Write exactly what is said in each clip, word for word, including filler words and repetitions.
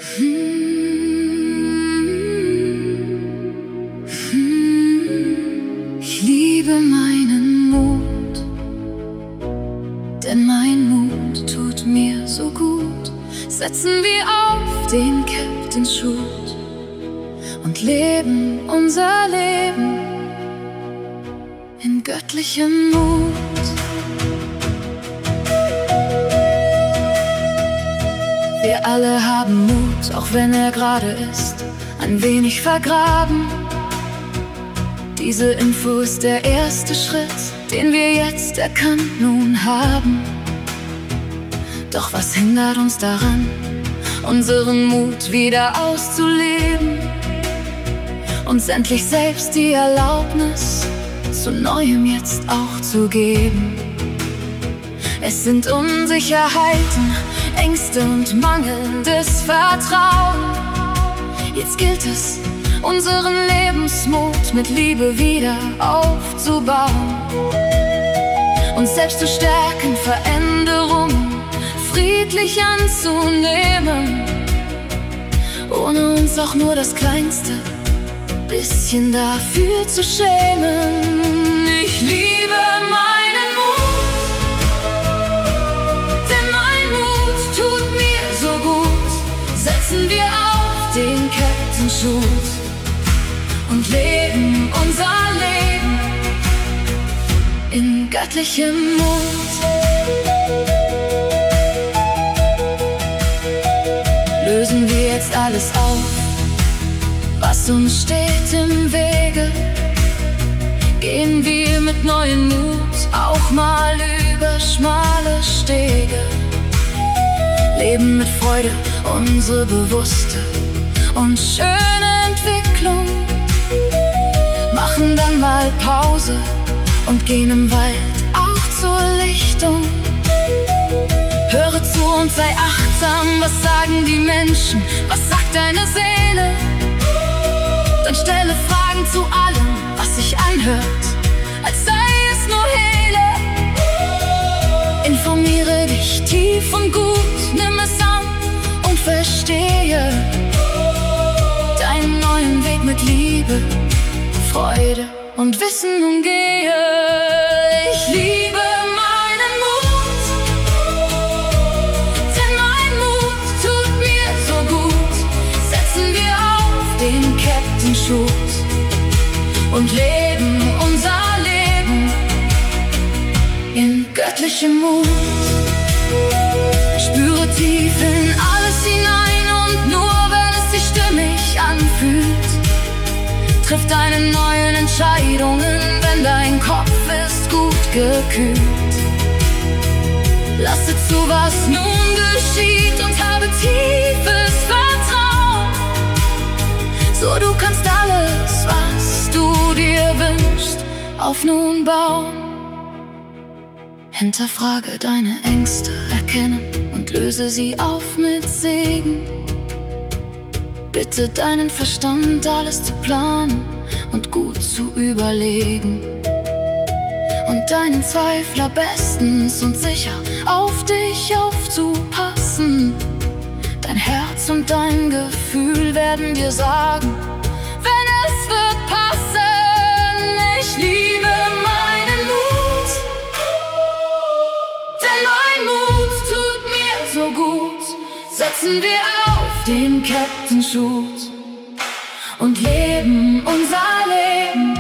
Ich liebe meinen Mut, denn mein Mut tut mir so gut. Setzen wir auf den Captain-Schuh und leben unser Leben in göttlichem Mut. Wir alle haben Mut, auch wenn er gerade ist ein wenig vergraben. Diese Info ist der erste Schritt, den wir jetzt erkannt nun haben. Doch was hindert uns daran, unseren Mut wieder auszuleben, uns endlich selbst die Erlaubnis zu Neuem jetzt auch zu geben? Es sind Unsicherheiten, Ängste und mangelndes Vertrauen. Jetzt gilt es, unseren Lebensmut mit Liebe wieder aufzubauen, uns selbst zu stärken, Veränderungen friedlich anzunehmen, ohne uns auch nur das kleinste bisschen dafür zu schämen. Ich liebe meinen Mut, denn mein Mut tut mir so gut. Setzen wir auf den Captain-Schuh und leben unser Leben in göttlichem Mut. Lösen wir jetzt alles auf, was uns steht im Wege. Gehen wir mit neuem Mut auch mal über schmale Stege. Leben mit Freude unsere bewusste und schöne Entwicklung. Machen dann mal Pause und gehen im Wald auch zur Lichtung. Höre zu und sei achtsam, was sagen die Menschen, was sagt deine Seele? Dann stelle Fragen zu allem, was sich anhört, als sei es nur Hele. Informiere dich tief und gut, nimm es an und verstehe deinen neuen Weg mit Liebe, Freude und Wissen umgehe. Ich liebe meinen Mut, denn mein Mut tut mir so gut. Setzen wir auf den Captain-Schuh und leben unser Leben in göttlichem Mut. Spüre tief in alles hinein und nur wenn es sich stimmig anfühlt, triff deine neuen Entscheidungen, wenn dein Kopf ist gut gekühlt. Lasse zu, was nun geschieht und habe tiefes Vertrauen. So du kannst alles, was du dir wünschst, auf nun bauen. Hinterfrage deine Ängste, erkenne und löse sie auf mit Segen. Bitte deinen Verstand, alles zu planen und gut zu überlegen. Und deinen Zweifler bestens und sicher auf dich aufzupassen. Dein Herz und dein Gefühl werden dir sagen, wenn es wird passen. Ich liebe meinen Mut, denn mein Mut tut mir so gut. Setzen wir auf den Captain-Schuh und leben unser Leben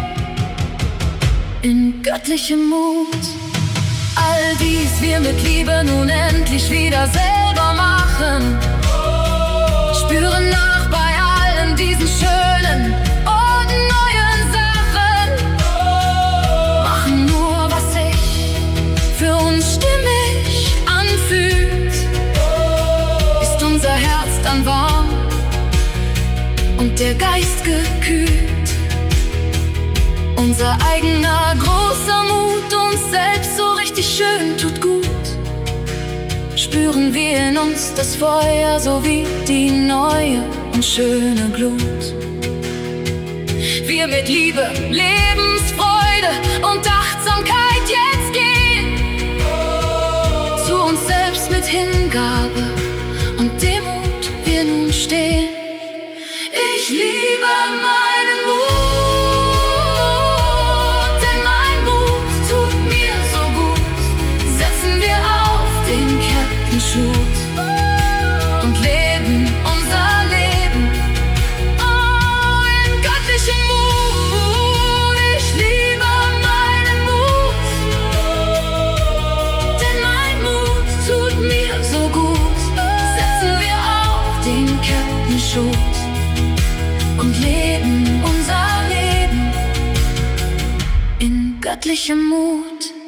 in göttlichem Mut. All dies wir mit Liebe nun endlich wieder selber machen. Spüre nach bei allen diesen schönen und neuen Sachen. Machen nur, was sich für uns stimmig anfühlt. Ist unser Herz dann warm und der Geist gekühlt. Unser eigener großer Mut, uns selbst so richtig schön tut gut. Spüren wir in uns das Feuer sowie die neue und schöne Glut. Wir mit Liebe, Lebensfreude und Achtsamkeit jetzt gehen. Zu uns selbst mit Hingabe und Demut wir nun stehen. Ich liebe meinen Mut, denn mein Mut tut mir so gut. Setzen wir auf den Kettenschuh und leben unser Leben, oh, in göttlichem Mut. Ich liebe meinen Mut, denn mein Mut tut mir so gut. Setzen wir auf den Kettenschuh und leben unser Leben in göttlichem Mut.